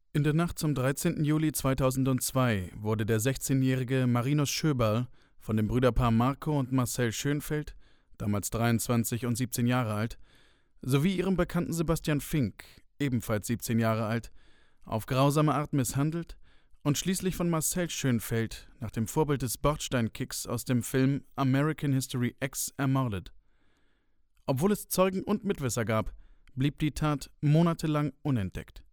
In der Nacht zum 13. Juli 2002 wurde der 16-jährige Marinus Schöberl von dem Brüderpaar Marco und Marcel Schönfeld, damals 23 und 17 Jahre alt, sowie ihrem Bekannten Sebastian Fink, ebenfalls 17 Jahre alt, auf grausame Art misshandelt und schließlich von Marcel Schönfeld nach dem Vorbild des Bordsteinkicks aus dem Film American History X ermordet. Obwohl es Zeugen und Mitwisser gab, blieb die Tat monatelang unentdeckt.